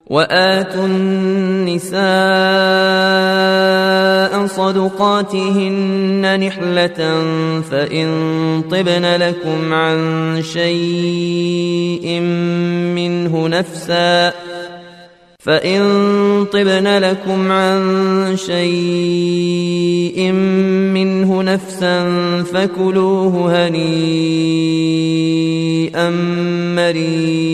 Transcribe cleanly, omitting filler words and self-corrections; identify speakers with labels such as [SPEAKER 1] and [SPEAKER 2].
[SPEAKER 1] وآتوا النساء صدقاتهن نحلة فإن طبن لكم عن شيء منه نفسا فكلوه هنيئا مريئا.